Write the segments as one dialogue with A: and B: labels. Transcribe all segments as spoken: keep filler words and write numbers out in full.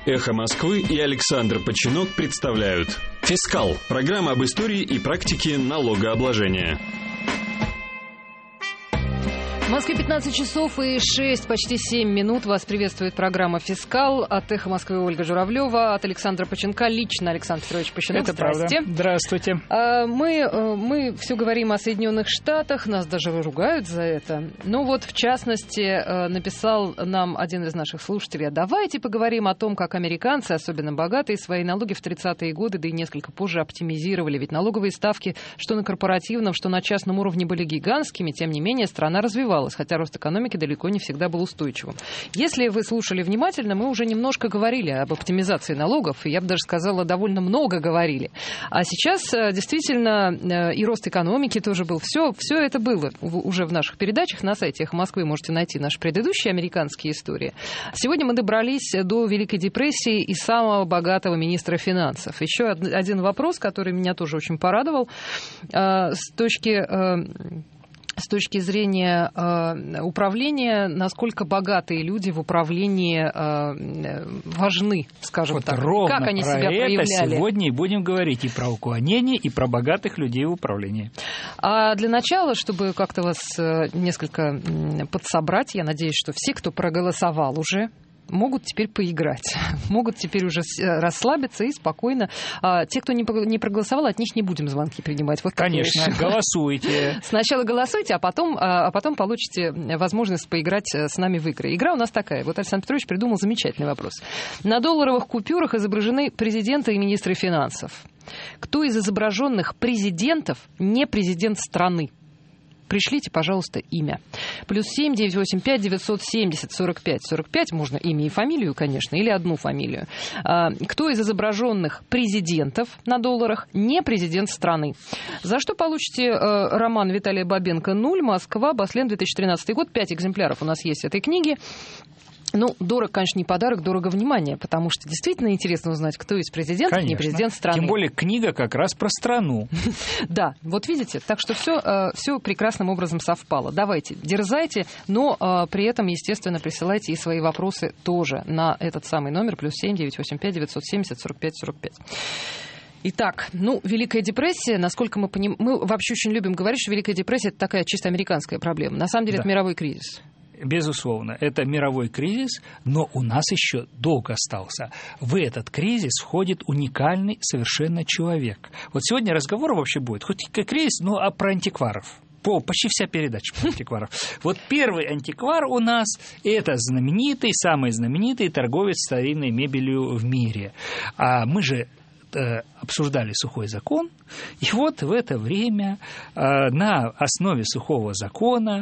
A: «Эхо Москвы» и Александр Починок представляют «Фискал» – программа об истории и практике налогообложения.
B: В Москве пятнадцать часов и шесть, почти семь минут. Вас приветствует программа «Фискал». От «Эхо Москвы» Ольга Журавлева, от Александра Починка лично Александр Петрович Починок.
C: Это
B: Здрасте.
C: Правда. Здравствуйте.
B: Мы, мы все говорим о Соединенных Штатах, нас даже ругают за это. Ну вот, в частности, написал нам один из наших слушателей: а давайте поговорим о том, как американцы, особенно богатые, свои налоги в тридцатые годы, да и несколько позже, оптимизировали. Ведь налоговые ставки что на корпоративном, что на частном уровне были гигантскими, тем не менее страна развивалась, хотя рост экономики далеко не всегда был устойчивым. Если вы слушали внимательно, мы уже немножко говорили об оптимизации налогов, и я бы даже сказала, довольно много говорили. А сейчас действительно и рост экономики тоже был. Все, все это было уже в наших передачах. На сайте «Эхо Москвы» можете найти наши предыдущие американские истории. Сегодня мы добрались до Великой депрессии и самого богатого министра финансов. Еще один вопрос, который меня тоже очень порадовал. С точки... С точки зрения э, управления, насколько богатые люди в управлении э, важны, скажем
C: вот
B: так.
C: Ровно
B: как они
C: про
B: себя
C: это
B: проявляли.
C: Сегодня и будем говорить и про уклонение, и про богатых людей в управлении.
B: А для начала, чтобы как-то вас несколько подсобрать, я надеюсь, что все, кто проголосовал уже, могут теперь поиграть, могут теперь уже расслабиться и спокойно. А те, кто не проголосовал, от них не будем звонки принимать. Вот
C: конечно, голосуйте.
B: Сначала голосуйте, а потом, а потом получите возможность поиграть с нами в игры. Игра у нас такая. Вот Александр Петрович придумал замечательный вопрос. На долларовых купюрах изображены президенты и министры финансов. Кто из изображенных президентов не президент страны? Пришлите, пожалуйста, имя. Плюс семь девятьсот восемьдесят пять девятьсот семьдесят сорок пять сорок пять. Можно имя и фамилию, конечно, или одну фамилию. Кто из изображенных президентов на долларах не президент страны? За что получите роман Виталия Бабенко «Нуль. Москва. Баслен. две тысячи тринадцатый год». Пять экземпляров у нас есть этой книги. Ну, дорого, конечно, не подарок, дорого внимание, потому что действительно интересно узнать, кто из президентов, конечно, не президент страны.
C: Тем более книга как раз про страну.
B: Да, вот видите, так что все, все прекрасным образом совпало. Давайте, дерзайте, но при этом, естественно, присылайте и свои вопросы тоже на этот самый номер, плюс семь девятьсот восемьдесят пять девятьсот семьдесят сорок пять сорок пять. Итак, ну, Великая депрессия, насколько мы понимаем, мы вообще очень любим говорить, что Великая депрессия — это такая чисто американская проблема. На самом деле да. Это мировой кризис.
C: Безусловно, это мировой кризис, но у нас еще долго остался. В этот кризис входит уникальный совершенно человек. Вот сегодня разговор вообще будет, хоть и кризис, но а про антикваров. По, почти вся передача про антикваров. Вот первый антиквар у нас – это знаменитый, самый знаменитый торговец старинной мебелью в мире. А мы же обсуждали сухой закон, и вот в это время на основе сухого закона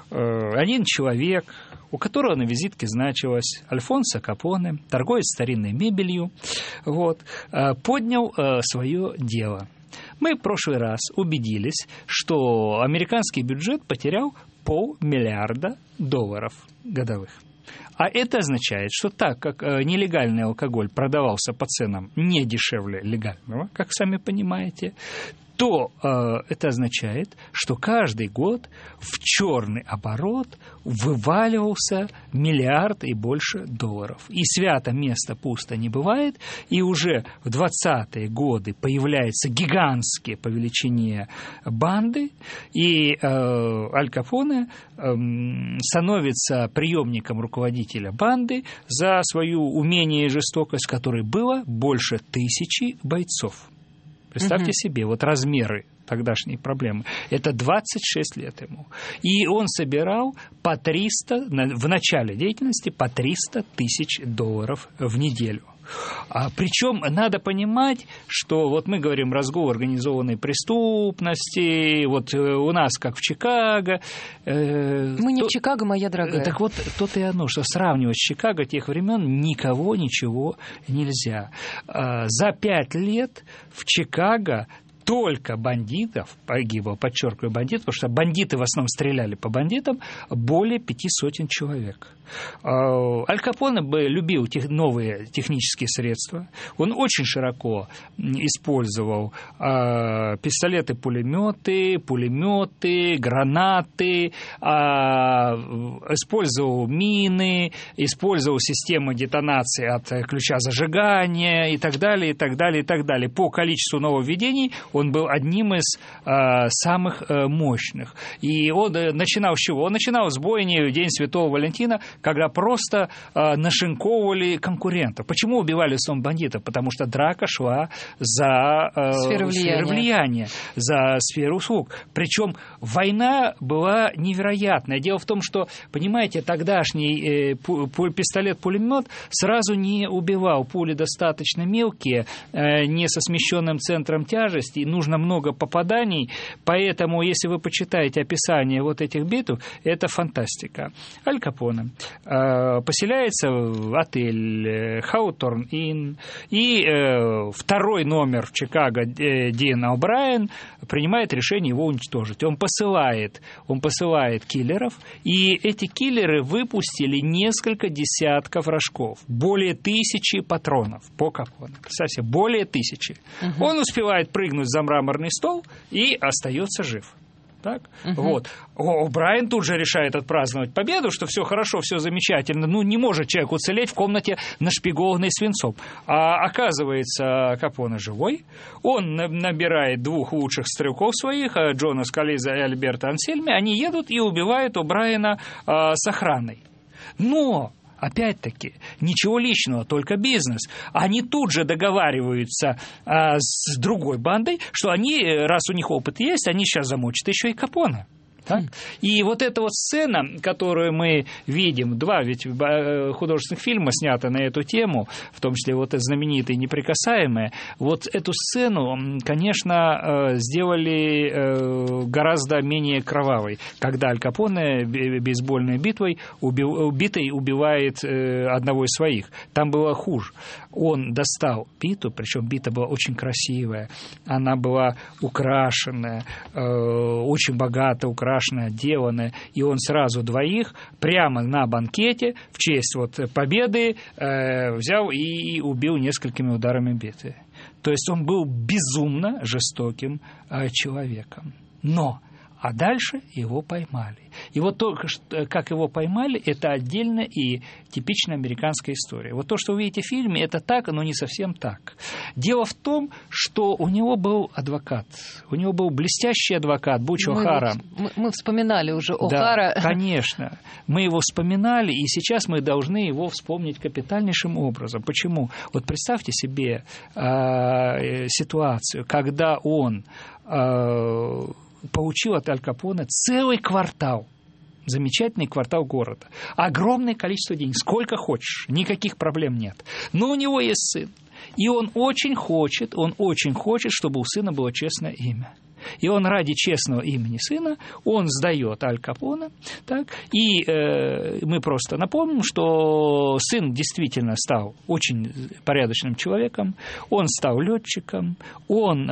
C: один человек, у которого на визитке значилось Альфонсо Капоне, торговец старинной мебелью, вот, поднял свое дело. Мы в прошлый раз убедились, что американский бюджет потерял полмиллиарда долларов годовых. А это означает, что так как нелегальный алкоголь продавался по ценам не дешевле легального, как сами понимаете, то э, это означает, что каждый год в черный оборот вываливался миллиард и больше долларов. И свято место пусто не бывает, и уже в двадцатые годы появляются гигантские по величине банды, и э, Аль Капоне э, становится преемником руководителя банды за свою умение и жестокость, которой было больше тысячи бойцов. Представьте угу. себе, вот размеры тогдашней проблемы. Это двадцать шесть лет ему. И он собирал по триста, в начале деятельности, по триста тысяч долларов в неделю. А, причем надо понимать, что вот мы говорим разгул организованной преступности, вот у нас как в Чикаго.
B: Э, мы не то, в Чикаго, моя дорогая.
C: Так вот, то-то и оно, что сравнивать с Чикаго тех времен никого ничего нельзя. А, за пять лет в Чикаго только бандитов погибло, подчеркиваю, бандитов, потому что бандиты в основном стреляли по бандитам, более пяти сотен человек. Аль Капоне любил тех, новые технические средства. Он очень широко использовал э, пистолеты-пулеметы, пулеметы, гранаты, э, использовал мины, использовал системы детонации от ключа зажигания и так далее, и так далее, и так далее. По количеству нововведений он был одним из э, самых э, мощных. И он э, начинал с чего? Он начинал с бойни в День Святого Валентина, когда просто э, нашинковывали конкурентов. Почему убивали в основном бандитов? Потому что драка шла за э,
B: сферу влияния.
C: сферу влияния, за сферу услуг. Причем война была невероятная. Дело в том, что, понимаете, тогдашний э, пу- пистолет-пулемет сразу не убивал. Пули достаточно мелкие, э, не со смещенным центром тяжести, нужно много попаданий, поэтому, если вы почитаете описание вот этих битв, это фантастика. Аль Капоне э, поселяется в отель Hawthorne Inn, и э, второй номер в Чикаго э, Дин О'Брайен принимает решение его уничтожить. Он посылает, он посылает киллеров, и эти киллеры выпустили несколько десятков рожков, более тысячи патронов по Капоне. Представьте, более тысячи. Угу. Он успевает прыгнуть за мраморный стол и остается жив. Так? Угу. Вот. О'Брайен тут же решает отпраздновать победу, что все хорошо, все замечательно. Ну, не может человек уцелеть в комнате, нашпигованной свинцом. А оказывается, Капоне живой. Он набирает двух лучших стрелков своих, Джона Скализа и Альберта Ансельми. Они едут и убивают О'Брайена а, с охраной. Но... Опять-таки, ничего личного, только бизнес. Они тут же договариваются а, с другой бандой, что они, раз у них опыт есть, они сейчас замочат еще и Капоне. Так? И вот эта вот сцена, которую мы видим, два ведь художественных фильма снято на эту тему, в том числе вот знаменитые «Неприкасаемые», вот эту сцену, конечно, сделали гораздо менее кровавой, когда Аль Капоне бейсбольной битвой убитой убивает одного из своих. Там было хуже. Он достал биту, причем бита была очень красивая, она была украшенная, очень богато украшенная, отделанная, и он сразу двоих прямо на банкете в честь вот победы э, взял и убил несколькими ударами биты. То есть он был безумно жестоким э, человеком. Но а дальше его поймали. И вот то, как его поймали, это отдельная и типичная американская история. Вот то, что вы видите в фильме, это так, но не совсем так. Дело в том, что у него был адвокат. У него был блестящий адвокат Буч О'Хара.
B: Мы, мы вспоминали уже О'Хара. Да,
C: конечно. Мы его вспоминали, и сейчас мы должны его вспомнить капитальнейшим образом. Почему? Вот представьте себе э, ситуацию, когда он... Э, получил от Аль Капоне целый квартал, замечательный квартал города, огромное количество денег, сколько хочешь, никаких проблем нет. Но у него есть сын, и он очень хочет, он очень хочет, чтобы у сына было честное имя. И он ради честного имени сына, он сдает Аль Капоне, так, и э, мы просто напомним, что сын действительно стал очень порядочным человеком, он стал летчиком, он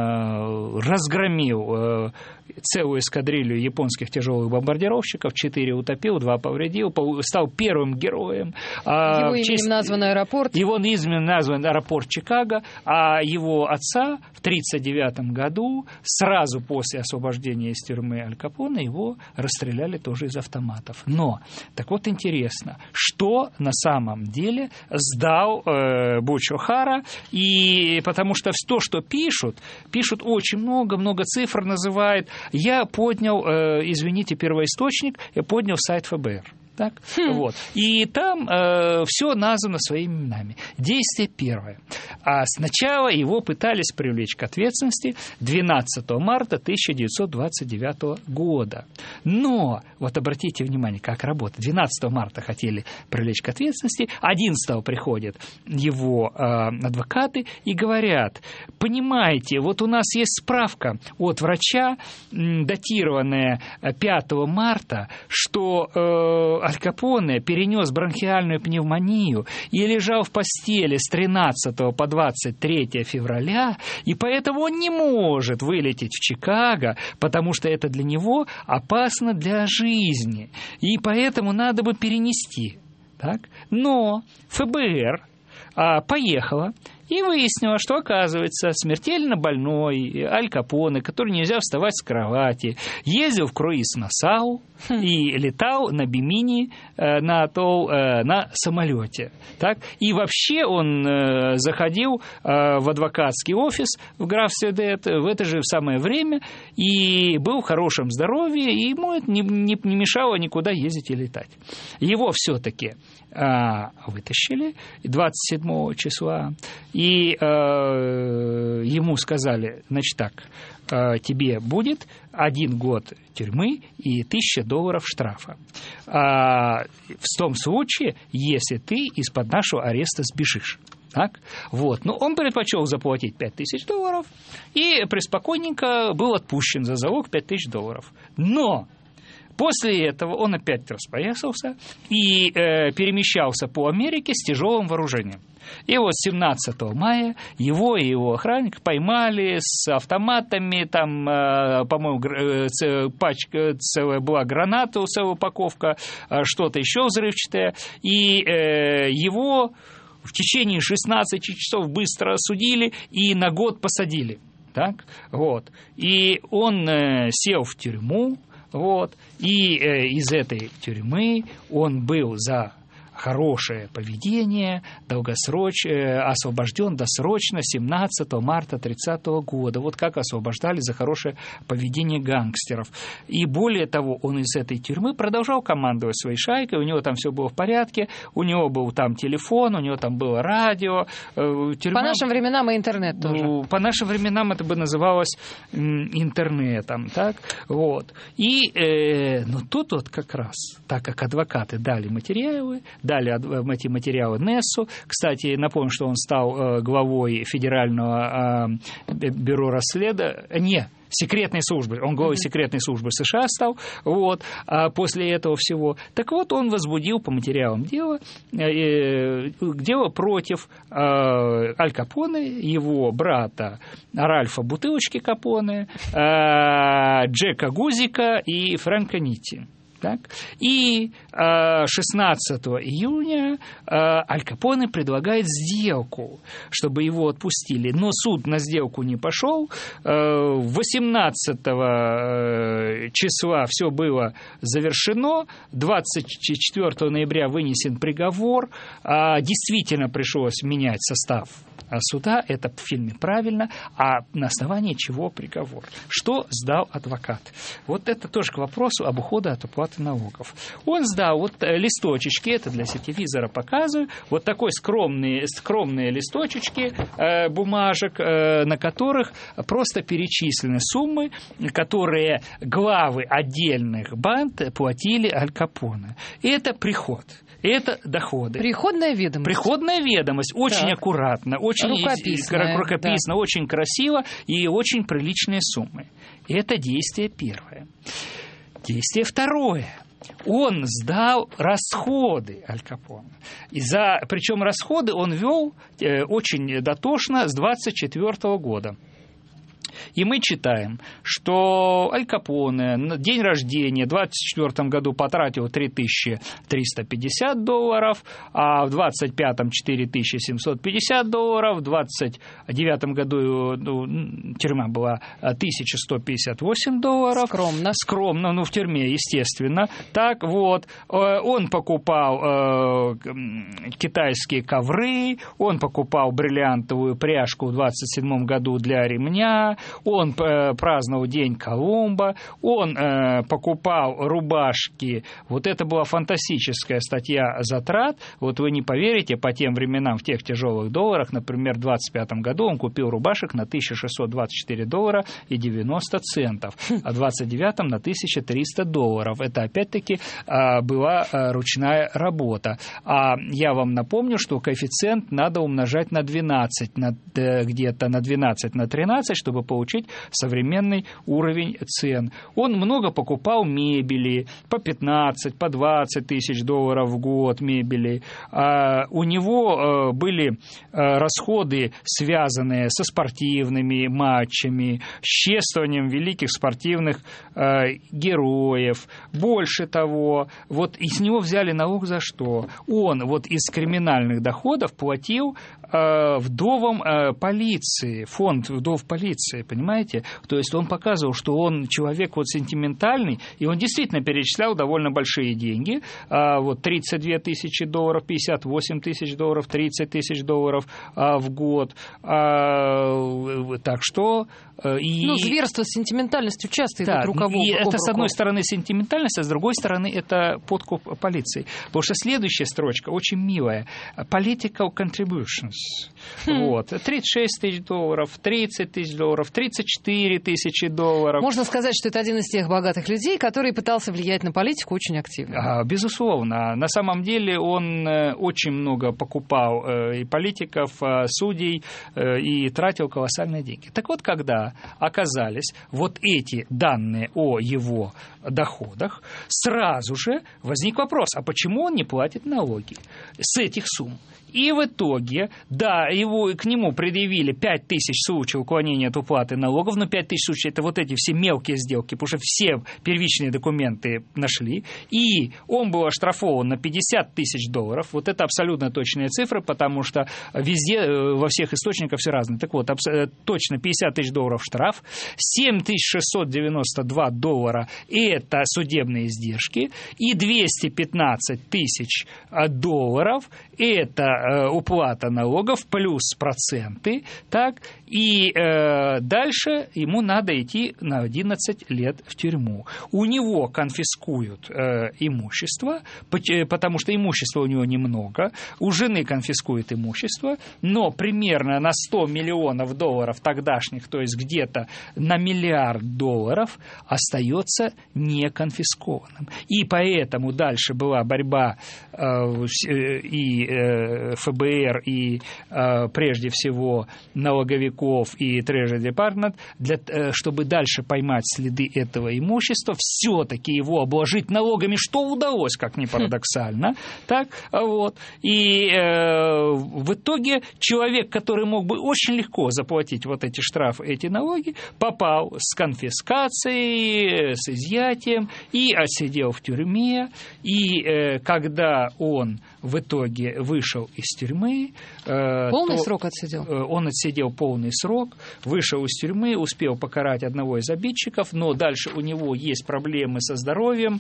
C: э, разгромил э, целую эскадрилью японских тяжелых бомбардировщиков, четыре утопил, два повредил, стал первым героем.
B: Его
C: именем
B: честь... назван аэропорт.
C: Его именем назван аэропорт Чикаго, а его отца в тридцать девятом году, сразу после освобождения из тюрьмы Аль Капоне, его расстреляли тоже из автоматов. Но, так вот интересно, что на самом деле сдал э, Буч О'Хара, и потому что то, что пишут, пишут очень много, много цифр называют. Я поднял, э, извините, первоисточник, я поднял сайт эф бэ эр. Так? Хм. Вот. И там э, все названо своими именами. Действие первое. А сначала его пытались привлечь к ответственности двенадцатого марта тысяча девятьсот двадцать девятого года. Но, вот обратите внимание, как работает. двенадцатого марта хотели привлечь к ответственности, одиннадцатого приходят его э, адвокаты и говорят: понимаете, вот у нас есть справка от врача, датированная пятого марта, что э, Аль Капоне перенес бронхиальную пневмонию и лежал в постели с тринадцатого по двадцать третье февраля, и поэтому он не может вылететь в Чикаго, потому что это для него опасно для жизни, и поэтому надо бы перенести. Так? Но эф бэ эр а, поехала и выяснила, что, оказывается, смертельно больной Аль Капоне, который нельзя вставать с кровати, ездил в круиз Нассау и летал на Бимини, на атолл, на самолете. Так? И вообще он заходил в адвокатский офис в графстве Дэд в это же самое время и был в хорошем здоровье, и ему это не, не, не мешало никуда ездить и летать. Его все-таки вытащили двадцать седьмого числа, и э, ему сказали, значит так, э, тебе будет один год тюрьмы и тысяча долларов штрафа. А, в том случае, если ты из-под нашего ареста сбежишь. Так? Вот. Но он предпочел заплатить пять тысяч долларов и преспокойненько был отпущен за залог пять тысяч долларов. Но после этого он опять распоясался и э, перемещался по Америке с тяжелым вооружением. И вот семнадцатого мая его и его охранник поймали с автоматами, там, э, по-моему, пачка целая была, граната, целая упаковка, что-то еще взрывчатое, и э, его в течение шестнадцати часов быстро осудили и на год посадили. Так? Вот. И он э, сел в тюрьму. Вот. И э, из этой тюрьмы он был за хорошее поведение, долгосроч... э, освобожден досрочно семнадцатого марта тридцатого года. Вот как освобождали за хорошее поведение гангстеров. И более того, он из этой тюрьмы продолжал командовать своей шайкой, у него там все было в порядке, у него был там телефон, у него там было радио. Э, тюрьма...
B: По нашим временам и интернет тоже.
C: Ну, по нашим временам это бы называлось м, интернетом. Так? Вот. И э, но тут вот как раз, так как адвокаты дали материалы, дали эти материалы Нессу. Кстати, напомню, что он стал главой Федерального бюро расследования. Не, секретной службы. Он главой mm-hmm. секретной службы США стал. Вот, а после этого всего. Так вот, он возбудил по материалам дела, э, дело против э, Аль Капоне, его брата Ральфа Бутылочки Капоне, э, Джека Гузика и Фрэнка Нитти. Так? И шестнадцатого июня Аль Капоне предлагает сделку, чтобы его отпустили. Но суд на сделку не пошел. восемнадцатого числа все было завершено. двадцать четвёртого ноября вынесен приговор. Действительно пришлось менять состав суда. Это в фильме правильно. А на основании чего приговор? Что сдал адвокат? Вот это тоже к вопросу об уходе от уплаты налогов. Он сдал вот листочечки, это для сетевизора показываю, вот такой скромные, скромные листочечки э, бумажек, э, на которых просто перечислены суммы, которые главы отдельных банд платили Аль Капоне. И это приход. Это доходы.
B: Приходная ведомость.
C: Приходная ведомость. Очень так. аккуратно, очень
B: рукописная,
C: рукописно,
B: да.
C: очень красиво и очень приличные суммы. Это действие первое. Действие второе. Он сдал расходы Аль Капоне. И за, причем расходы он вел э, очень дотошно с двадцать четвёртого года. И мы читаем, что Аль Капоне на день рождения в двадцать четвёртом году потратил три тысячи триста пятьдесят долларов, а в двадцать пятом четыре тысячи семьсот пятьдесят долларов, в двадцать девятом году ну, тюрьма была тысяча сто пятьдесят восемь долларов.
B: Скромно.
C: Скромно, ну в тюрьме, естественно. Так вот, он покупал э, китайские ковры, он покупал бриллиантовую пряжку в двадцать седьмом году для ремня, он э, праздновал День Колумба, он э, покупал рубашки. Вот это была фантастическая статья затрат. Вот вы не поверите, по тем временам, в тех тяжелых долларах, например, в двадцать пятом году он купил рубашек на тысяча шестьсот двадцать четыре доллара и девяносто центов, а в двадцать девятом на тысяча триста долларов. Это опять-таки э, была э, ручная работа. А я вам напомню, что коэффициент надо умножать на двенадцать, на, э, где-то на двенадцать, на тринадцать, чтобы получить получить современный уровень цен. Он много покупал мебели, по пятнадцать, по двадцать тысяч долларов в год мебели. А у него были расходы, связанные со спортивными матчами, с чествованием великих спортивных героев. Больше того, вот из него взяли налог за что? Он вот из криминальных доходов платил вдовам полиции, фонд вдов полиции, понимаете? То есть он показывал, что он человек вот сентиментальный, и он действительно перечислял довольно большие деньги, вот тридцать две тысячи долларов, пятьдесят восемь тысяч долларов, тридцать тысяч долларов в год. Так что... И...
B: Ну, зверство с сентиментальностью часто
C: да,
B: идут рука в
C: и
B: об
C: это,
B: руку.
C: с одной стороны, сентиментальность, а с другой стороны, это подкуп полиции. Потому что следующая строчка очень милая. Political contributions. Хм. Вот. тридцать шесть тысяч долларов, тридцать тысяч долларов, тридцать четыре тысячи долларов.
B: Можно сказать, что это один из тех богатых людей, который пытался влиять на политику очень активно.
C: А, безусловно. На самом деле он очень много покупал и политиков, судей, и тратил колоссальные деньги. Так вот, когда оказались вот эти данные о его доходах, сразу же возник вопрос, а почему он не платит налоги с этих сумм? И в итоге, да, его, к нему предъявили пять тысяч случаев уклонения от уплаты налогов, но пять тысяч случаев – это вот эти все мелкие сделки, потому что все первичные документы нашли, и он был оштрафован на пятьдесят тысяч долларов, вот это абсолютно точные цифры, потому что везде, во всех источниках все разные. Так вот, точно пятьдесят тысяч долларов штраф, семь тысяч шестьсот девяносто два доллара – это судебные издержки, и двести пятнадцать тысяч долларов – это уплата налогов плюс проценты, так, и э, дальше ему надо идти на одиннадцать лет в тюрьму. У него конфискуют э, имущество, потому что имущества у него немного, у жены конфискуют имущество, но примерно на сто миллионов долларов тогдашних, то есть где-то на миллиард долларов, остается неконфискованным. И поэтому дальше была борьба э, и э, эф бэ эр, и э, прежде всего налоговиков и Treasury Department, для, э, чтобы дальше поймать следы этого имущества, все-таки его обложить налогами, что удалось, как ни парадоксально. Так, вот. И э, в итоге человек, который мог бы очень легко заплатить вот эти штрафы, эти налоги, попал с конфискацией, с изъятием и отсидел в тюрьме. И э, когда он в итоге вышел из тюрьмы...
B: Полный срок отсидел?
C: Он отсидел полный срок, вышел из тюрьмы, успел покарать одного из обидчиков, но дальше у него есть проблемы со здоровьем,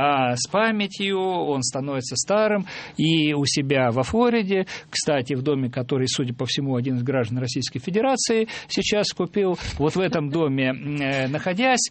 C: с памятью, он становится старым, и у себя во Флориде, кстати, в доме, который, судя по всему, один из граждан Российской Федерации сейчас купил, вот в этом доме находясь,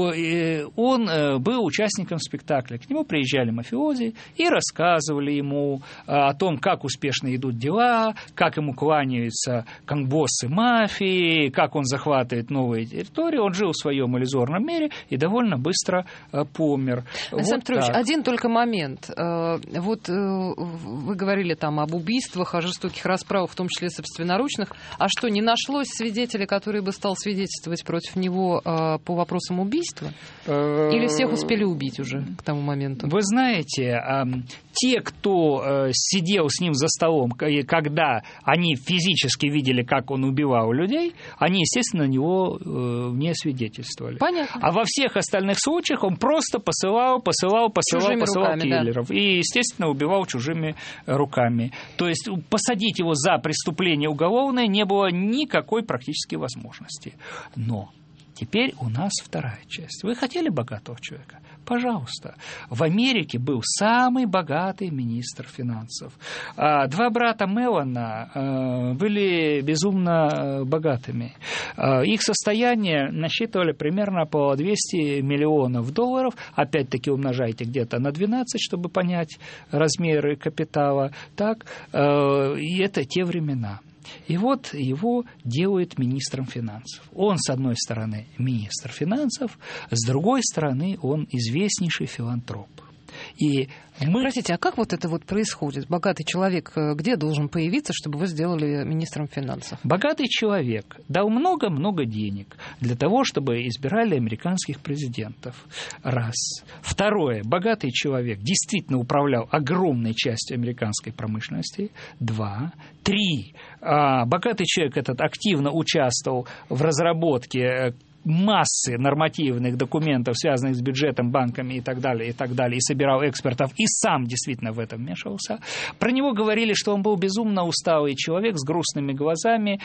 C: он был участником спектакля. К нему приезжали мафиози и рассказывали ему о том, как успешно идут дела, как ему кланяются конгбоссы мафии, как он захватывает новые территории. Он жил в своем иллюзорном мире и довольно быстро э, помер.
B: Александр
C: вот
B: Петрович,
C: так.
B: один только момент. Э, вот э, вы говорили там об убийствах, о жестоких расправах, в том числе собственноручных. А что, не нашлось свидетеля, который бы стал свидетельствовать против него э, по вопросам убийства? Или всех успели убить уже к тому моменту?
C: Вы знаете, те, кто сидел с ним за столом, когда они физически видели, как он убивал людей, они, естественно, на него не свидетельствовали.
B: Понятно.
C: А во всех остальных случаях он просто посылал, посылал, посылал, чужими посылал руками, киллеров. Да. И, естественно, убивал чужими руками. То есть посадить его за преступление уголовное не было никакой практически возможности. Но теперь у нас вторая часть. Вы хотели богатого человека? Пожалуйста. В Америке был самый богатый министр финансов. Два брата Меллона были безумно богатыми. Их состояние насчитывали примерно по двести миллионов долларов. Опять-таки умножайте где-то на двенадцать, чтобы понять размеры капитала. Так, и это те времена. И вот его делают министром финансов. Он, с одной стороны, министр финансов, с другой стороны, он известнейший филантроп. И мы...
B: Простите, а как вот это вот происходит? Богатый человек где должен появиться, чтобы его сделали министром финансов?
C: Богатый человек дал много-много денег для того, чтобы избирали американских президентов. Раз. Второе. Богатый человек действительно управлял огромной частью американской промышленности. Два. Три. Богатый человек этот активно участвовал в разработке массы нормативных документов, связанных с бюджетом, банками и так далее, и так далее, и собирал экспертов, и сам действительно в этом вмешивался. Про него говорили, что он был безумно усталый человек с грустными глазами,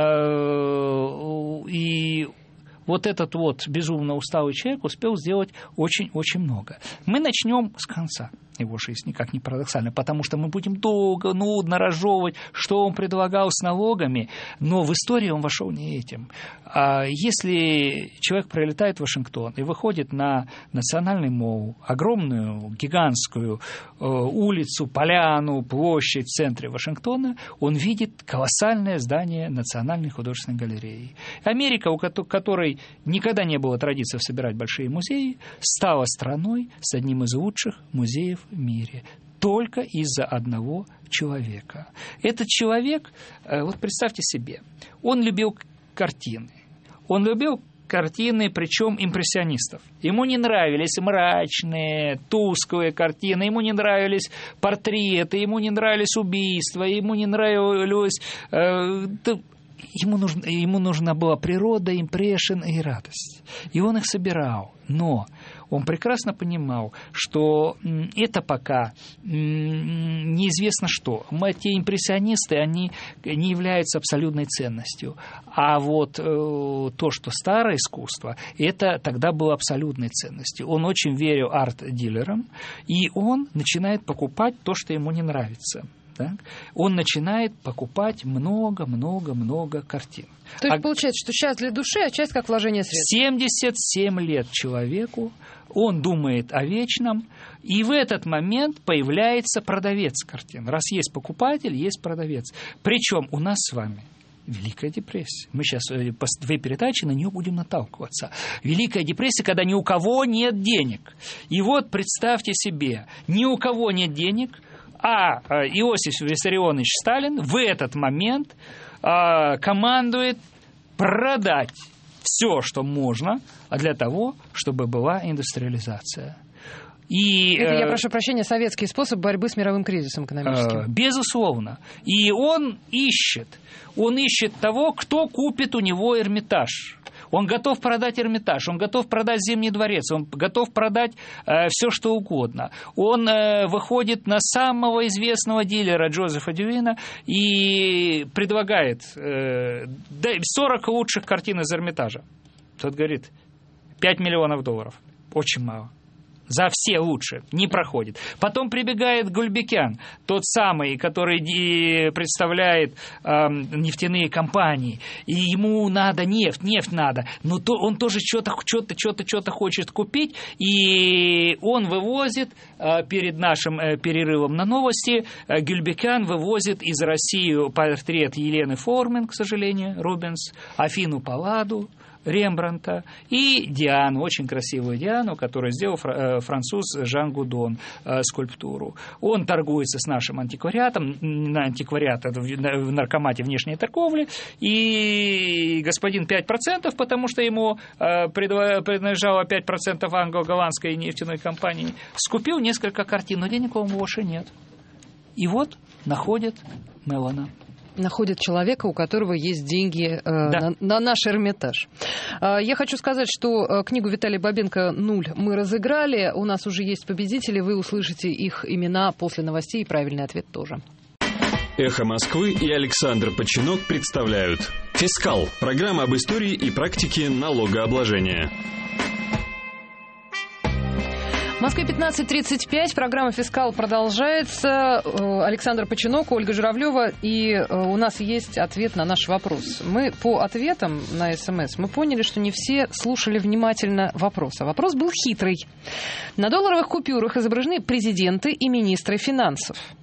C: и вот этот вот безумно усталый человек успел сделать очень-очень много. Мы начнем с конца его жизни, как ни парадоксально, потому что мы будем долго, нудно разжевывать, что он предлагал с налогами, но в историю он вошел не этим. А если человек прилетает в Вашингтон и выходит на национальный молл, огромную, гигантскую э, улицу, поляну, площадь в центре Вашингтона, он видит колоссальное здание Национальной художественной галереи. Америка, у которой никогда не было традиции собирать большие музеи, стала страной с одним из лучших музеев в мире. Только из-за одного человека. Этот человек, вот представьте себе, он любил картины. Он любил картины, причем импрессионистов. Ему не нравились мрачные, тусклые картины, ему не нравились портреты, ему не нравились убийства, ему не нравилось... Э, Ему, нужно, ему нужна была природа, импрессион и радость. И он их собирал. Но он прекрасно понимал, что это пока неизвестно что. Те импрессионисты, они не являются абсолютной ценностью. А вот э, то, что старое искусство, это тогда было абсолютной ценностью. Он очень верил арт-дилерам, и он начинает покупать то, что ему не нравится. Так? Он начинает покупать много-много-много картин.
B: То есть
C: а...
B: получается, что часть для души, а часть как вложение средств.
C: семьдесят семь лет человеку, он думает о вечном, и в этот момент появляется продавец картин. Раз есть покупатель, есть продавец. Причем у нас с вами Великая депрессия. Мы сейчас по две передачи на нее будем наталкиваться. Великая депрессия, когда ни у кого нет денег. И вот представьте себе, ни у кого нет денег, а Иосиф Виссарионович Сталин в этот момент а, командует продать все, что можно, для того, чтобы была индустриализация. И,
B: Это, я прошу прощения, советский способ борьбы с мировым кризисом экономическим.
C: Безусловно. И он ищет, он ищет того, кто купит у него Эрмитаж. Он готов продать Эрмитаж, он готов продать Зимний дворец, он готов продать э, все, что угодно. Он э, выходит на самого известного дилера Джозефа Дювина и предлагает э, сорок лучших картин из Эрмитажа. Тот говорит, пять миллионов долларов. Очень мало. За все лучше, не проходит. Потом прибегает Гульбекян, тот самый, который представляет э, нефтяные компании. И ему надо нефть, нефть надо. Но то, он тоже что-то, что-то, что-то, что-то хочет купить. И он вывозит, э, перед нашим э, перерывом на новости, э, Гульбекян вывозит из России портрет Елены Формен, к сожалению, Рубенс, Афину Палладу Рембрандта и Диану, очень красивую Диану, которую сделал француз Жан Гудон, скульптуру. Он торгуется с нашим антиквариатом, антиквариат в наркомате внешней торговли, и господин пять процентов, потому что ему принадлежало пять процентов англо-голландской нефтяной компании, скупил несколько картин, но денег у него больше нет. И вот находит Мелана.
B: Находит человека, у которого есть деньги э,
C: да.
B: на, на наш Эрмитаж. Э, я хочу сказать, что э, книгу Виталия Бабенко «Нуль» мы разыграли. У нас уже есть победители. Вы услышите их имена после новостей и правильный ответ тоже.
A: «Эхо Москвы» и Александр Починок представляют «Фискал» – программа об истории и практике налогообложения.
B: В Москве пятнадцать тридцать пять. Программа «Фискал» продолжается. Александр Починок, Ольга Журавлева. И у нас есть ответ на наш вопрос. Мы по ответам на СМС мы поняли, что не все слушали внимательно вопрос. А вопрос был хитрый. На долларовых купюрах изображены президенты и министры финансов.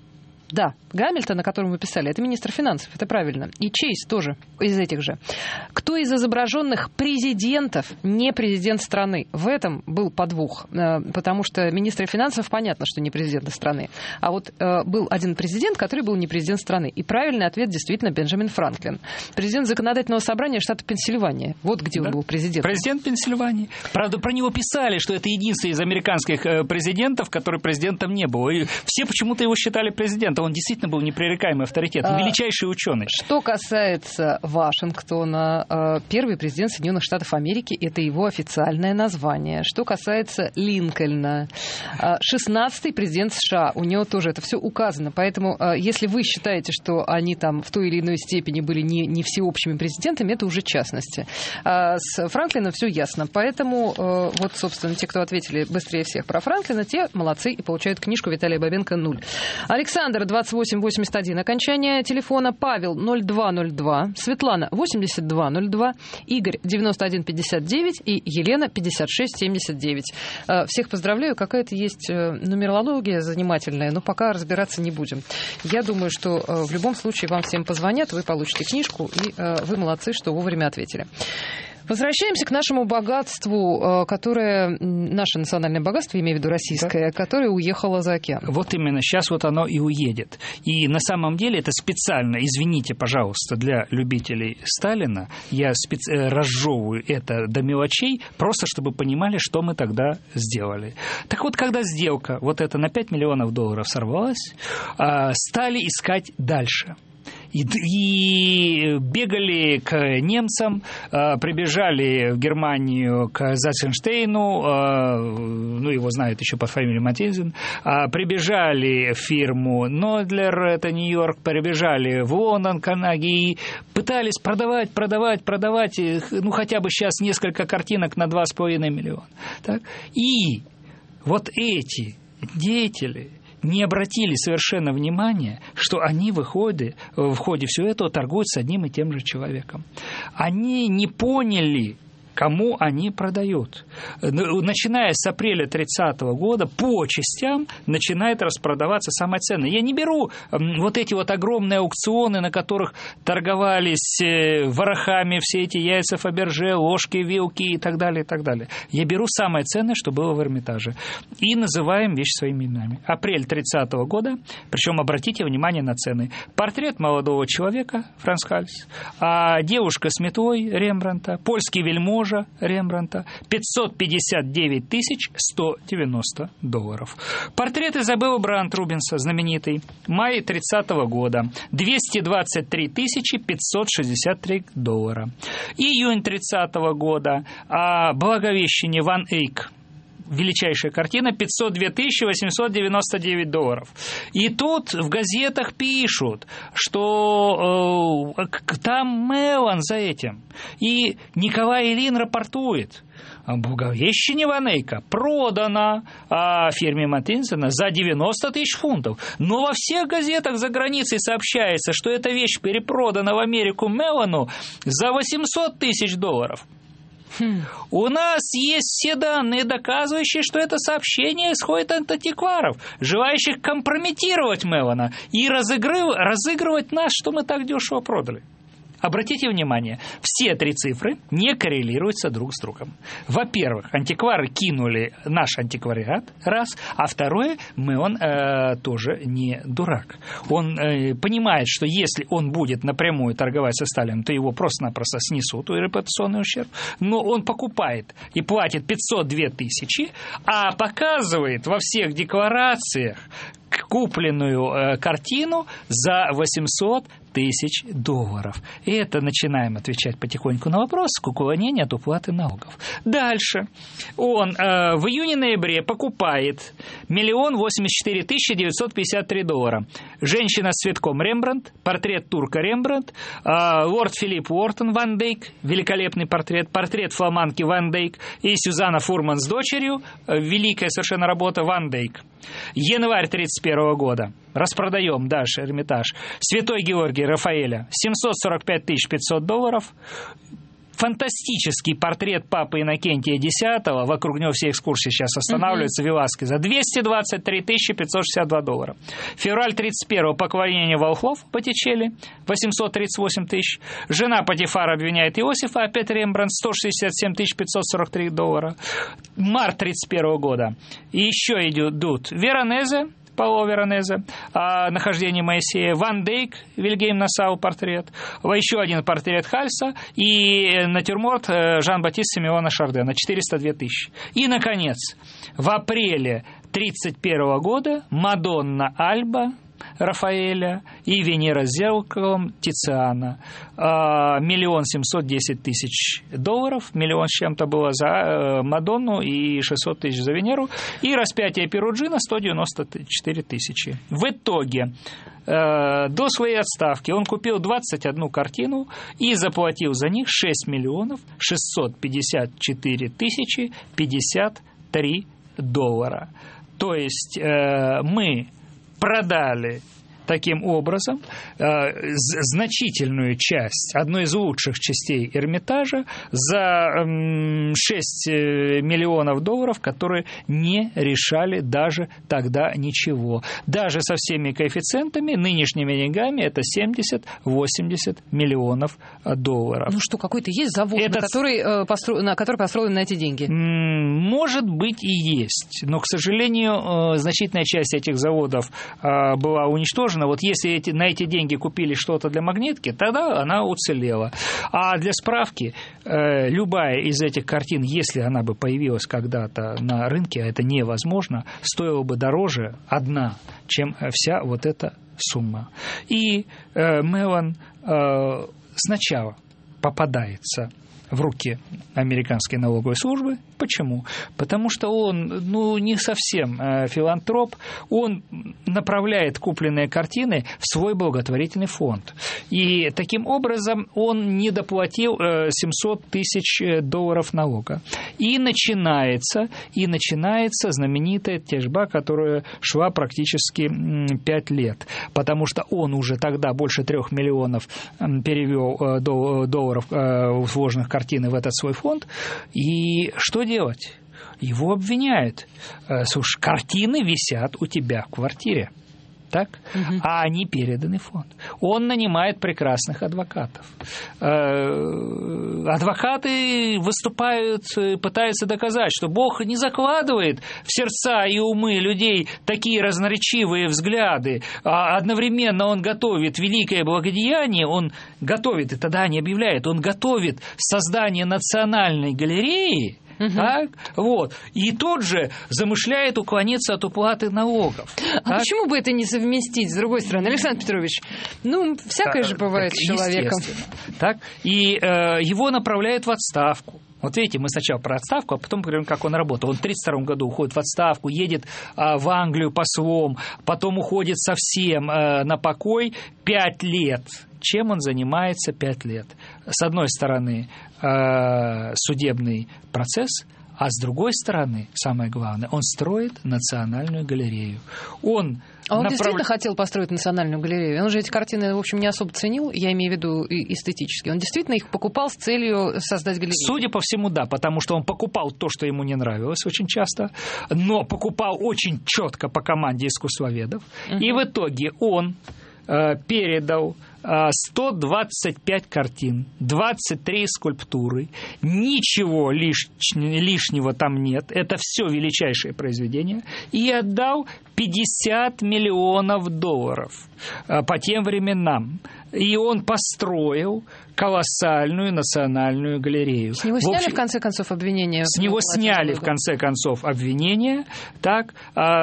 B: Да, Гамильтон, о котором вы писали, это министр финансов, это правильно. И Чейз тоже из этих же. Кто из изображенных президентов не президент страны? В этом был подвох, потому что министр финансов, понятно, что не президент страны. А вот э, был один президент, который был не президент страны. И правильный ответ действительно Бенджамин Франклин. Президент законодательного собрания штата Пенсильвания. Вот где да. он был президент.
C: Президент Пенсильвании. Правда, про него писали, что это единственный из американских президентов, который президентом не был. И все почему-то его считали президентом. Он действительно был непререкаемый авторитет, а, величайший ученый.
B: Что касается Вашингтона, первый президент Соединенных Штатов Америки, это его официальное название. Что касается Линкольна, шестнадцатый президент США, у него тоже это все указано. Поэтому, если вы считаете, что они там в той или иной степени были не, не всеобщими президентами, это уже частности. А с Франклином все ясно. Поэтому, вот, собственно, те, кто ответили быстрее всех про Франклина, те молодцы и получают книжку Виталия Бабенко нуль. Александр, двадцать восемь восемьдесят один, окончание телефона. Павел, ноль два ноль два. Светлана, восемьдесят два ноль два. Игорь, девяносто один пятьдесят девять. И Елена, пятьдесят шесть семьдесят девять. Всех поздравляю. Какая-то есть нумерология занимательная, но пока разбираться не будем. Я думаю, что в любом случае вам всем позвонят, вы получите книжку, и вы молодцы, что вовремя ответили. Возвращаемся к нашему богатству, которое, наше национальное богатство, имею в виду российское, да. которое уехало за океан.
C: Вот именно, сейчас вот оно и уедет. И на самом деле это специально, извините, пожалуйста, для любителей Сталина, я специ... разжевываю это до мелочей, просто чтобы понимали, что мы тогда сделали. Так вот, когда сделка вот эта на пять миллионов долларов сорвалась, стали искать дальше. И, и бегали к немцам, э, прибежали в Германию к Зальценштейну, э, ну, его знают еще под фамилией Матизен, э, прибежали в фирму Нодлер, это Нью-Йорк, прибежали в Лондон, Карнеги, и пытались продавать, продавать, продавать, ну, хотя бы сейчас несколько картинок на два с половиной миллиона. Так? И вот эти деятели не обратили совершенно внимания, что они в ходе, в ходе всего этого торгуют с одним и тем же человеком. Они не поняли, кому они продают. Начиная с апреля тридцатого года по частям начинает распродаваться самое ценное. Я не беру вот эти вот огромные аукционы, на которых торговались ворохами все эти яйца Фаберже, ложки, вилки и так далее, и так далее. Я беру самое ценное, что было в Эрмитаже. И называем вещи своими именами. Апрель тридцатого года, причем обратите внимание на цены. Портрет молодого человека, Франц Хальс, а девушка с метлой Рембрандта, польский вельможа Рембрандта, пятьсот пятьдесят девять тысяч сто девяносто долларов. Портрет Изабеллы Брант Рубенса, знаменитый, май тридцатого года, двести двадцать три тысячи пятьсот шестьдесят три доллара. Июнь тридцатого года, а Благовещение Ван Эйк, величайшая картина, пятьсот две тысячи восемьсот девяносто девять долларов. И тут в газетах пишут, что э, там Мелан за этим. И Николай Ильин рапортует. Благовещение Ван Эйка продано а, фирме Матинсона за девяносто тысяч фунтов. Но во всех газетах за границей сообщается, что эта вещь перепродана в Америку Мелану за восемьсот тысяч долларов. Хм. У нас есть все данные, доказывающие, что это сообщение исходит от антикваров, желающих компрометировать Мелана и разыгрыв... разыгрывать нас, что мы так дешево продали. Обратите внимание, все три цифры не коррелируются друг с другом. Во-первых, антиквары кинули наш антиквариат, раз, а второе, Мелан э, тоже не дурак. Он э, понимает, что если он будет напрямую торговать со Сталиным, то его просто-напросто снесут, репутационный ущерб, но он покупает и платит пятьсот две тысячи, а показывает во всех декларациях купленную э, картину за восемьсот тысяч долларов. И это начинаем отвечать потихоньку на вопрос, уклонение от уплаты налогов. Дальше. Он э, в июне-ноябре покупает миллион восемьдесят четыре тысячи девятьсот пятьдесят три доллара. Женщина с цветком Рембрандт, портрет турка Рембрандт, э, лорд Филипп Уортон Ван Дейк, великолепный портрет, портрет фламандки Ван Дейк и Сюзанна Фурман с дочерью, э, великая совершенно работа Ван Дейк. Январь тридцать первого года. Распродаем дальше Эрмитаж. Святой Георгий Рафаэля. семьсот сорок пять тысяч пятьсот долларов. фантастический портрет папы Иннокентия X, вокруг него все экскурсии сейчас останавливаются, угу. Веласкеза, двести двадцать три тысячи пятьсот шестьдесят два доллара. Февраль тридцать первого поклонение волхвов Боттичелли, восемьсот тридцать восемь тысяч. Жена Патифара обвиняет Иосифа, опять Рембрандт, сто шестьдесят семь тысяч пятьсот сорок три доллара. Март тридцать первого года. И еще идут Веронезе, Паоло Веронезе, нахождение Моисея, Ван Дейк, Вильгельм Нассау портрет, еще один портрет Хальса и натюрморт Жан-Батист Симеона Шардена, четыреста две тысячи. И, наконец, в апреле тридцать первого года Мадонна Альба Рафаэля и Венера с зеркалом Тициана. Миллион семьсот десять тысяч долларов, миллион с чем-то было за Мадонну и шестьсот тысяч за Венеру, и распятие Перуджино сто девяносто четыре тысячи. В итоге до своей отставки он купил двадцать одну картину и заплатил за них шесть миллионов шестьсот пятьдесят четыре тысячи пятьдесят три доллара. То есть мы продали таким образом э, значительную часть, одну из лучших частей Эрмитажа за э, шесть миллионов долларов, которые не решали даже тогда ничего. Даже со всеми коэффициентами, нынешними деньгами, это семьдесят-восемьдесят миллионов долларов.
B: Ну что, какой-то есть завод,
C: Этот...
B: на, который, э, постро... на который построен на эти деньги?
C: Может быть и есть, но, к сожалению, э, значительная часть этих заводов э, была уничтожена. Вот если эти, на эти деньги купили что-то для магнитки, тогда она уцелела. А для справки, э, любая из этих картин, если она бы появилась когда-то на рынке, а это невозможно, стоила бы дороже одна, чем вся вот эта сумма. И э, Мелан э, сначала попадается в руки американской налоговой службы. Почему? Потому что он, ну, не совсем э, филантроп, он направляет купленные картины в свой благотворительный фонд. И таким образом он не доплатил э, семьсот тысяч долларов налога. И начинается, и начинается знаменитая тяжба, которая шла практически пять лет. Потому что он уже тогда больше трех миллионов перевел э, долларов э, вложенных картины в этот свой фонд. И что делать? Его обвиняют. Слушай, картины висят у тебя в квартире, так? Угу. А они переданы в фонд. Он нанимает прекрасных адвокатов. Адвокаты выступают, пытаются доказать, что Бог не закладывает в сердца и умы людей такие разноречивые взгляды, а одновременно Он готовит великое благодеяние, Он готовит, и тогда они объявляют, Он готовит создание национальной галереи. Угу. Так? Вот. И тот же замышляет уклониться от уплаты налогов.
B: А так? Почему бы это не совместить, с другой стороны, Александр Петрович? Ну, всякое так, же бывает с человеком.
C: Так? И э, его направляют в отставку. Вот видите, мы сначала про отставку, а потом говорим, как он работал. Он в тридцать втором году уходит в отставку, едет а, в Англию послом, потом уходит совсем а, на покой пять лет. Чем он занимается пять лет? С одной стороны, а, судебный процесс, а с другой стороны, самое главное, он строит национальную галерею. Он
B: А он
C: направ...
B: действительно хотел построить национальную галерею? Он же эти картины, в общем, не особо ценил, я имею в виду эстетически. Он действительно их покупал с целью создать галерею? Судя
C: по всему, да, потому что он покупал то, что ему не нравилось очень часто, но покупал очень четко по команде искусствоведов. Uh-huh. И в итоге он э, передал сто двадцать пять картин, двадцать три скульптуры, ничего лиш... лишнего там нет, это все величайшее произведение, и отдал пятьдесят миллионов долларов по тем временам. И он построил колоссальную национальную галерею.
B: С него в сняли, общем, в конце концов, обвинения?
C: С него сняли, в конце концов, обвинения. Так,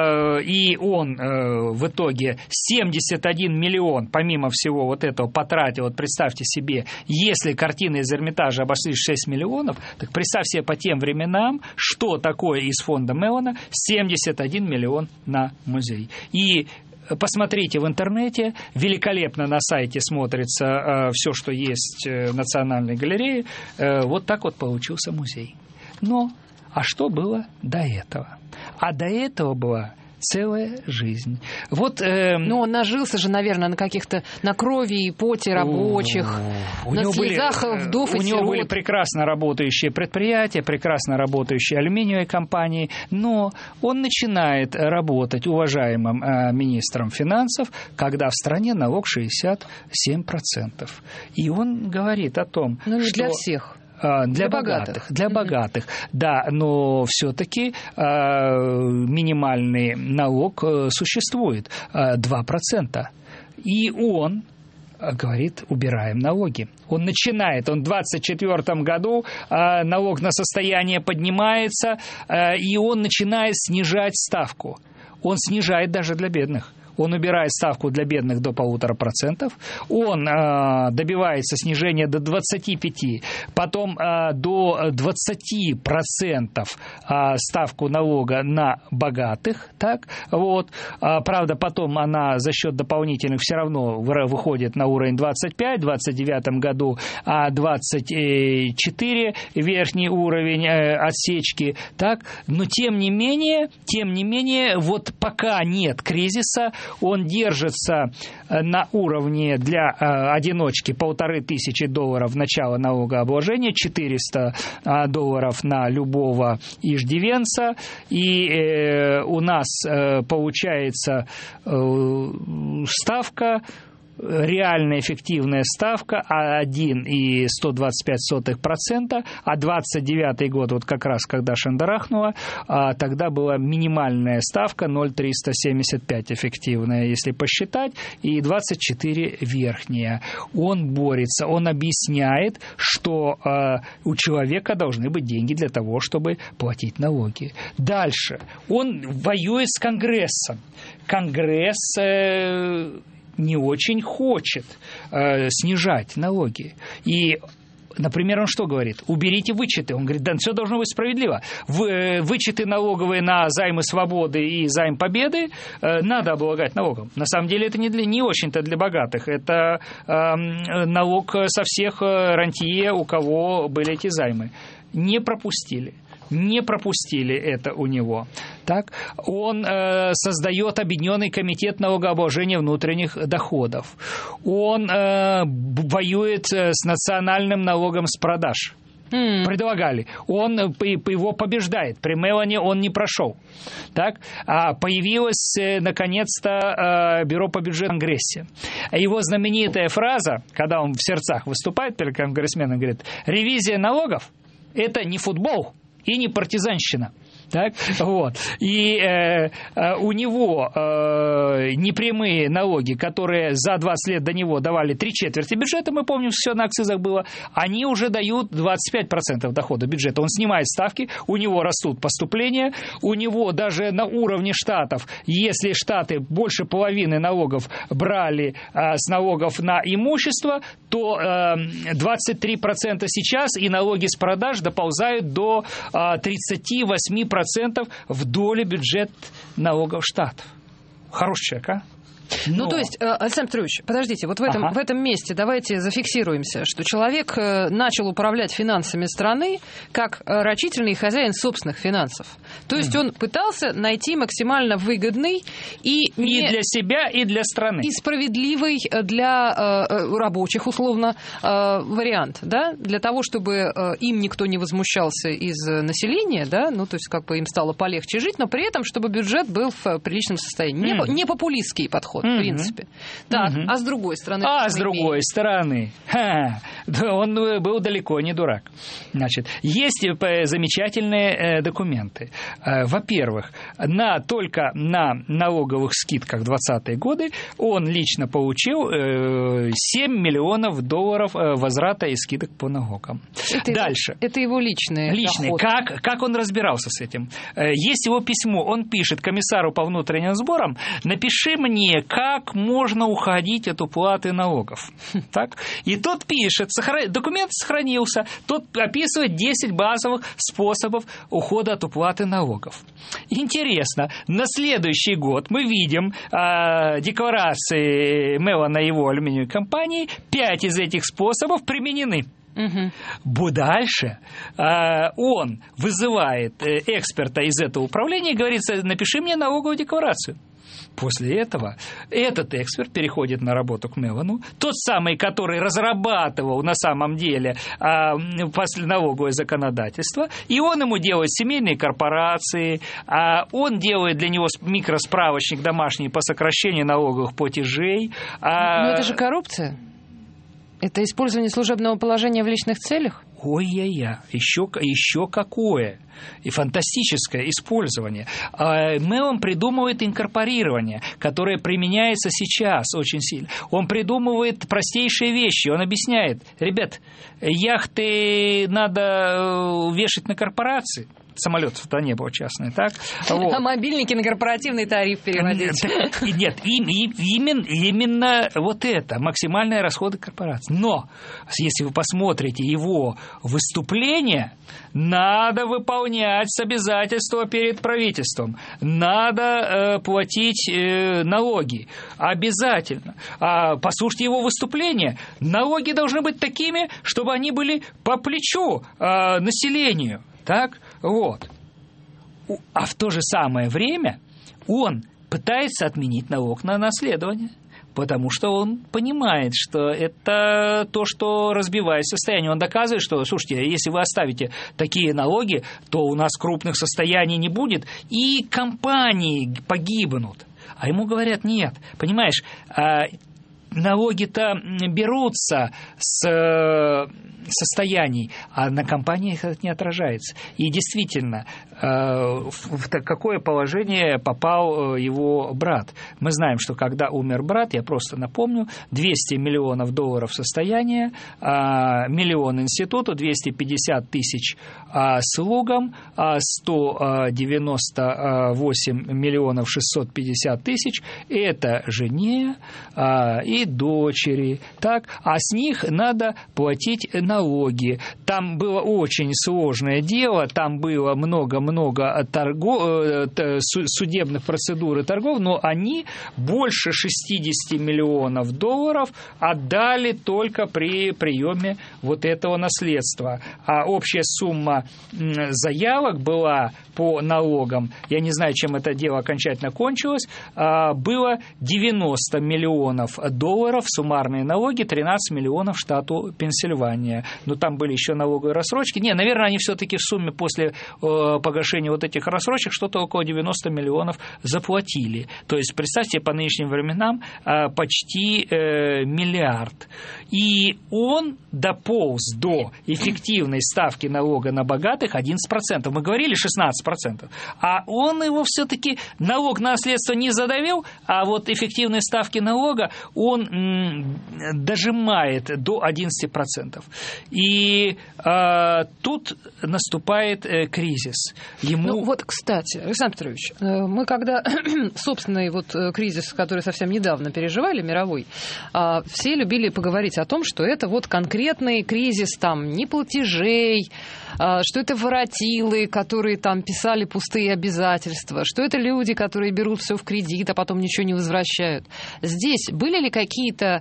C: и он в итоге семьдесят один миллион, помимо всего вот этого, потратил. Вот представьте себе, если картины из Эрмитажа обошлись шесть миллионов, так представь себе по тем временам, что такое из фонда Мелана семьдесят один миллион на музей. И посмотрите в интернете, великолепно на сайте смотрится э, все, что есть в Национальной галерее. Э, вот так вот получился музей. Но, а что было до этого? А до этого была Целая жизнь. Вот, э,
B: ну, он нажился же, наверное, на каких-то, на крови и поте рабочих,
C: у
B: на
C: него
B: слезах
C: были,
B: вдов и
C: У него
B: сирот.
C: были прекрасно работающие предприятия, прекрасно работающие алюминиевые компании, но он начинает работать уважаемым э, министром финансов, когда в стране налог шестьдесят семь процентов. И он говорит о том,
B: ну, не
C: что...
B: для всех.
C: Для, для
B: богатых.
C: богатых, для богатых, mm-hmm. да, но все-таки э, минимальный налог существует, э, два процента. И он говорит, убираем налоги. Он начинает, он в двадцать четвёртом году э, налог на состояние поднимается, э, и он начинает снижать ставку. Он снижает даже для бедных. Он убирает ставку для бедных до полутора процентов, он э, добивается снижения до двадцати пяти, потом э, до двадцати процентов э, ставку налога на богатых, так, вот, а, правда, потом она за счет дополнительных все равно выходит на уровень двадцать пять, в двадцать девятом году а двадцать четыре верхний уровень э, отсечки, так, но тем не менее, тем не менее, вот пока нет кризиса, он держится на уровне для э, одиночки полторы тысячи долларов начала налогообложения, четыреста э, долларов на любого иждивенца, и э, у нас э, получается э, ставка, реальная эффективная ставка один и сто двадцать пять сотых процента, а двадцать девятый год, вот как раз когда шандарахнуло, тогда была минимальная ставка ноль целых триста семьдесят пять эффективная, если посчитать, и двадцать четыре верхняя. Он борется, он объясняет, что у человека должны быть деньги для того, чтобы платить налоги. Дальше. Он воюет с Конгрессом. Конгресс не очень хочет э, снижать налоги. И, например, он что говорит? Уберите вычеты. Он говорит, да, все должно быть справедливо. Вы, вычеты налоговые на займы свободы и займ победы э, надо облагать налогом. На самом деле это не, для, не очень-то для богатых. Это э, налог со всех рантье, у кого были эти займы. Не пропустили. Не пропустили это у него. Так? Он э, создает объединенный комитет налогообложения внутренних доходов. Он э, воюет с национальным налогом с продаж. Mm. Предлагали. Он его побеждает. При Мелани он не прошел. Так? А появилось наконец-то Бюро по бюджету в Конгрессе. Его знаменитая фраза, когда он в сердцах выступает перед конгрессменом, говорит: ревизия налогов – это не футбол и не партизанщина. Так? Вот. И э, у него э, непрямые налоги, которые за двадцать лет до него давали три четверти бюджета, мы помним, все на акцизах было, они уже дают двадцать пять процентов дохода бюджета. Он снимает ставки, у него растут поступления, у него даже на уровне штатов, если штаты больше половины налогов брали э, с налогов на имущество, то э, двадцать три процента сейчас, и налоги с продаж доползают до э, тридцать восемь процентов процентов в доле бюджет налогов штатов. Хороший человек, а? Но...
B: Ну, то есть, Александр Петрович, подождите, вот в этом, ага. в этом месте давайте зафиксируемся, что человек начал управлять финансами страны как рачительный хозяин собственных финансов. То есть mm. он пытался найти максимально выгодный и...
C: И не... для себя, и для страны.
B: И справедливый для э, рабочих, условно, э, вариант, да, для того, чтобы э, им никто не возмущался из населения, да, ну, то есть как бы им стало полегче жить, но при этом, чтобы бюджет был в приличном состоянии. Mm. Не, не популистский подход. В принципе. Mm-hmm. Так, mm-hmm. а с другой стороны...
C: А с другой имеем? стороны, ха, он был далеко не дурак. Значит, есть замечательные документы. Во-первых, на, только на налоговых скидках в двадцатые годы он лично получил семь миллионов долларов возврата и скидок по налогам.
B: Это
C: Дальше.
B: Его, это его личные
C: Личные. Как, как он разбирался с этим? Есть его письмо. Он пишет комиссару по внутренним сборам: напиши мне, как можно уходить от уплаты налогов. Так? И тот пишет, сохран... документ сохранился, тот описывает десять базовых способов ухода от уплаты налогов. Интересно, на следующий год мы видим э, декларации Мелана и его алюминиевой компании, пять из этих способов применены. Угу. Дальше он вызывает эксперта из этого управления и говорит: напиши мне налоговую декларацию. После этого этот эксперт переходит на работу к Мелану, тот самый, который разрабатывал на самом деле а, налоговое законодательство, и он ему делает семейные корпорации, а он делает для него микросправочник домашний по сокращению налоговых платежей. А...
B: Но это же коррупция. Это использование служебного положения в личных целях?
C: Ой-я-я, еще, еще какое! И фантастическое использование. Мелон придумывает инкорпорирование, которое применяется сейчас очень сильно. Он придумывает простейшие вещи. Он объясняет: ребят, яхты надо вешать на корпорации. Самолетов-то не было частные, так?
B: Вот. А мобильники на корпоративный тариф переводить.
C: Нет, нет им, им, именно, именно вот это, максимальные расходы корпораций. Но, если вы посмотрите его выступление, надо выполнять обязательства перед правительством, надо э, платить э, налоги, обязательно. А послушайте его выступление, налоги должны быть такими, чтобы они были по плечу э, населению. Так, вот. А в то же самое время он пытается отменить налог на наследование, потому что он понимает, что это то, что разбивает состояние. Он доказывает, что, слушайте, если вы оставите такие налоги, то у нас крупных состояний не будет, и компании погибнут. А ему говорят: нет, понимаешь, налоги-то берутся с состояний, а на компаниях это не отражается. И действительно, в какое положение попал его брат. Мы знаем, что когда умер брат, я просто напомню, двести миллионов долларов состояния, миллион институту, двести пятьдесят тысяч слугам, сто девяносто восемь миллионов шестьсот пятьдесят тысяч – это жене и дочери, так? А с них надо платить налоги. Там было очень сложное дело, там было много-много торгов, судебных процедур и торгов, но они больше шестьдесят миллионов долларов отдали только при приеме вот этого наследства. А общая сумма заявок была по налогам, я не знаю, чем это дело окончательно кончилось, было девяносто миллионов долларов суммарные налоги, тринадцать миллионов штату Пенсильвания. Но там были еще налоговые рассрочки. Не, наверное, они все-таки в сумме после погашения вот этих рассрочек что-то около девяносто миллионов заплатили. То есть, представьте, по нынешним временам почти миллиард. И он дополз до эффективной ставки налога на богатых одиннадцать процентов. Мы говорили шестнадцать процентов. А он его все-таки, налог на наследство не задавил, а вот эффективные ставки налога он м, дожимает до одиннадцать процентов. И э, тут наступает э, кризис. Ему...
B: Ну вот, кстати, Александр Петрович, мы когда собственный вот кризис, который совсем недавно переживали, мировой, все любили поговорить о том, что это вот конкретный кризис там неплатежей, что это воротилы, которые там писали пустые обязательства, что это люди, которые берут все в кредит, а потом ничего не возвращают. Здесь были ли какие-то,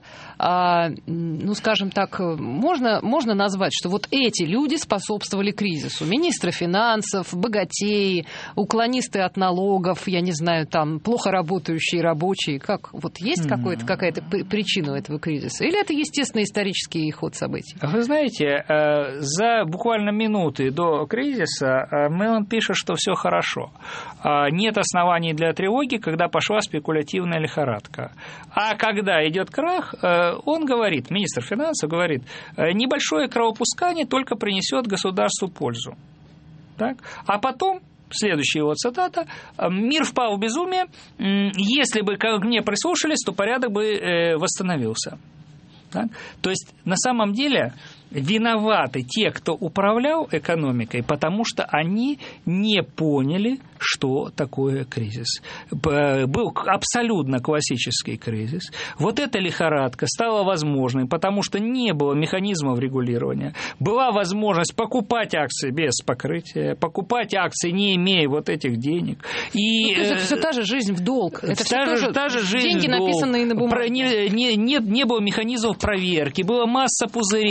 B: ну, скажем так, можно, можно назвать, что вот эти люди способствовали кризису? Министры финансов, богатеи, уклонисты от налогов, я не знаю, там, плохо работающие рабочие. Как? Вот есть какой-то, какая-то причина у этого кризиса? Или это естественный исторический ход событий?
C: Вы знаете, за буквально минуты до кризиса Мелон пишет, что все хорошо. Нет оснований для тревоги, когда пошла спекулятивная лихорадка. А когда идет крах, он говорит, министр финансов говорит, небольшое кровопускание только принесет государству пользу. Так? А потом, следующая его цитата, «Мир впал в безумие, если бы ко мне прислушались, то порядок бы восстановился». Так? То есть, на самом деле, виноваты те, кто управлял экономикой, потому что они не поняли, что такое кризис. Был абсолютно классический кризис. Вот эта лихорадка стала возможной, потому что не было механизмов регулирования. Была возможность покупать акции без покрытия, покупать акции, не имея вот этих денег. И,
B: ну, это все та же жизнь в долг. Это
C: та,
B: все
C: же, та же жизнь
B: деньги,
C: в долг.
B: Написанные на бумаге.
C: Не, не, не, не было механизмов проверки, была масса пузырей, масса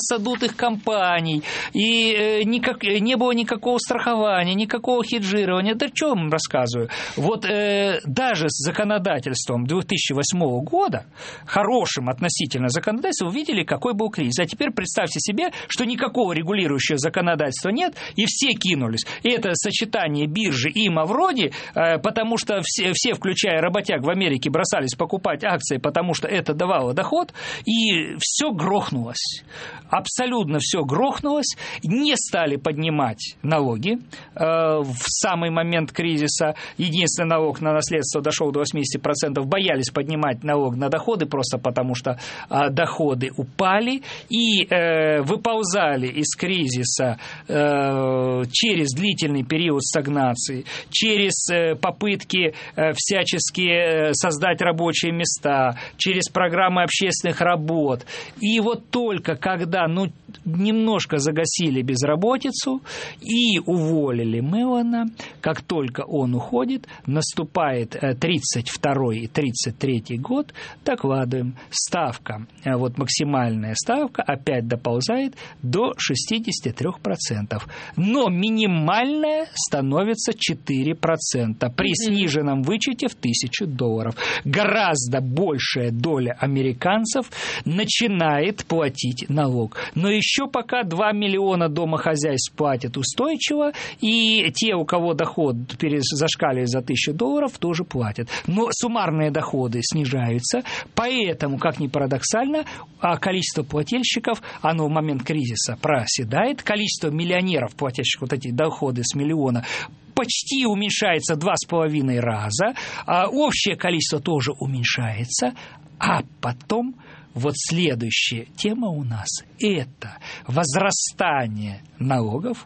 C: раздутых компаний, и э, никак, не было никакого страхования, никакого хеджирования. Да что я вам рассказываю? Вот э, даже с законодательством две тысячи восьмого года, хорошим относительно законодательством, увидели, какой был кризис. А теперь представьте себе, что никакого регулирующего законодательства нет, и все кинулись. И это сочетание биржи и Мавроди, э, потому что все, все, включая работяг в Америке, бросались покупать акции, потому что это давало доход, и все грохнулось. Абсолютно все грохнулось. Не стали поднимать налоги э, в самый момент кризиса. Единственный налог на наследство дошел до восемьдесят процентов. Боялись поднимать налог на доходы, просто потому что э, доходы упали, и э, выползали из кризиса э, через длительный период стагнации, через э, попытки э, всячески э, создать рабочие места, через программы общественных работ. И вот только когда ну, немножко загасили безработицу и уволили Меллона, как только он уходит, наступает тридцать второй и тридцать третий год, докладываем, ставка, вот максимальная ставка опять доползает до шестьдесят три процента. Но минимальная становится четыре процента при сниженном вычете в тысячу долларов. Гораздо большая доля американцев начинает платить налог. Но еще пока два миллиона домохозяйств платят устойчиво, и те, у кого доход зашкаливает за тысячу долларов, тоже платят. Но суммарные доходы снижаются, поэтому, как ни парадоксально, количество плательщиков, оно в момент кризиса проседает, количество миллионеров, платящих вот эти доходы с миллиона, почти уменьшается два с половиной раза, а общее количество тоже уменьшается, а потом вот следующая тема у нас – это возрастание налогов,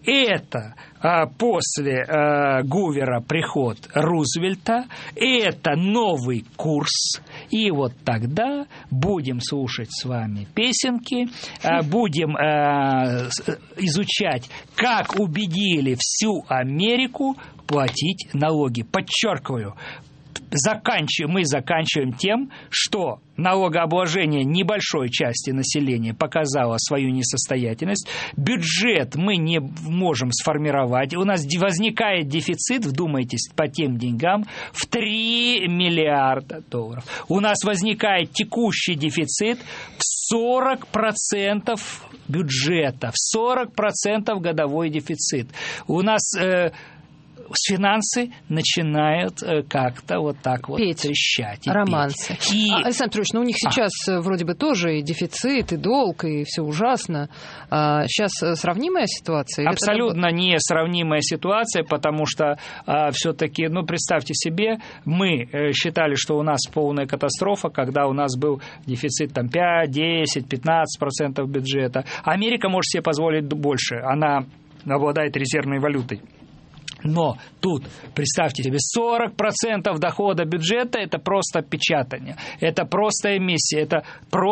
C: это а, после а, Гувера приход Рузвельта, это новый курс, и вот тогда будем слушать с вами песенки, а, будем а, изучать, как убедили всю Америку платить налоги. Подчеркиваю, Заканчиваем, мы заканчиваем тем, что налогообложение небольшой части населения показало свою несостоятельность, бюджет мы не можем сформировать, у нас возникает дефицит, вдумайтесь, по тем деньгам, в три миллиарда долларов. У нас возникает текущий дефицит в сорок процентов бюджета, в сорок процентов годовой дефицит. У нас... Э, финансы начинают э, как-то вот так вот
B: петь,
C: трещать. И
B: романсы.
C: Петь. И...
B: А, Александр Петрович, ну у них сейчас а. вроде бы тоже и дефицит, и долг, и все ужасно. А сейчас сравнимая ситуация?
C: Абсолютно это... не сравнимая ситуация, потому что а, все-таки, ну представьте себе, мы э, считали, что у нас полная катастрофа, когда у нас был дефицит там пять, десять, пятнадцать процентов бюджета. Америка может себе позволить больше, она обладает резервной валютой. Но тут, представьте себе, сорок процентов дохода бюджета – это просто печатание, это просто эмиссия, это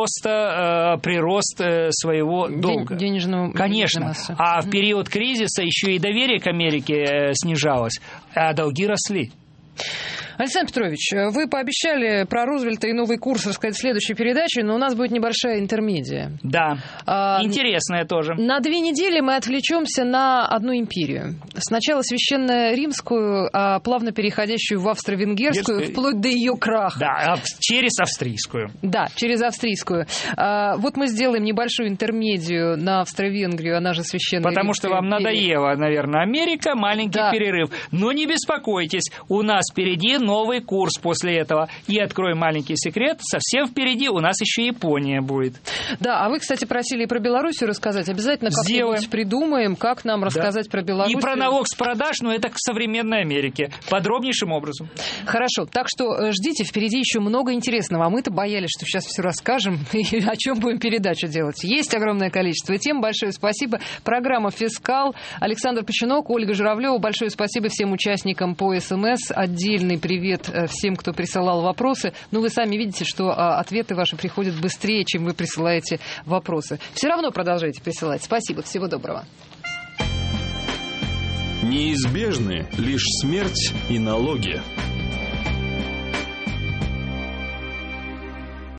C: просто э, прирост э, своего долга.
B: День, денежного,
C: Конечно.
B: Массы.
C: А в период кризиса еще и доверие к Америке э, снижалось, а долги росли.
B: Александр Петрович, вы пообещали про Рузвельта и новый курс рассказать в следующей передаче, но у нас будет небольшая интермедия.
C: Да, а, интересная тоже.
B: На две недели мы отвлечемся на одну империю. Сначала священно-римскую, а плавно переходящую в австро-венгерскую, Венскую. Вплоть до ее краха.
C: Да, через австрийскую.
B: Да, через австрийскую. А, вот мы сделаем небольшую интермедию на Австро-Венгрию, она же священная.
C: Потому что вам империя. Надоела, наверное, Америка, маленький да. перерыв. Но не беспокойтесь, у нас впереди новый курс после этого. И открою маленький секрет, совсем впереди у нас еще Япония будет.
B: Да, а вы, кстати, просили и про Белоруссию рассказать. Обязательно как-нибудь придумаем, как нам рассказать да. про Белоруссию.
C: И про налог с продаж, но это к современной Америке. Подробнейшим образом.
B: Хорошо, так что ждите, впереди еще много интересного. А мы-то боялись, что сейчас все расскажем и о чем будем передачу делать. Есть огромное количество тем. Большое спасибо. Программа «Фискал». Александр Починок, Ольга Журавлева. Большое спасибо всем участникам по СМС. Отдельный привет всем, кто присылал вопросы. Ну, вы сами видите, что ответы ваши приходят быстрее, чем вы присылаете вопросы. Все равно продолжайте присылать. Спасибо. Всего доброго.
A: Неизбежны лишь смерть и налоги.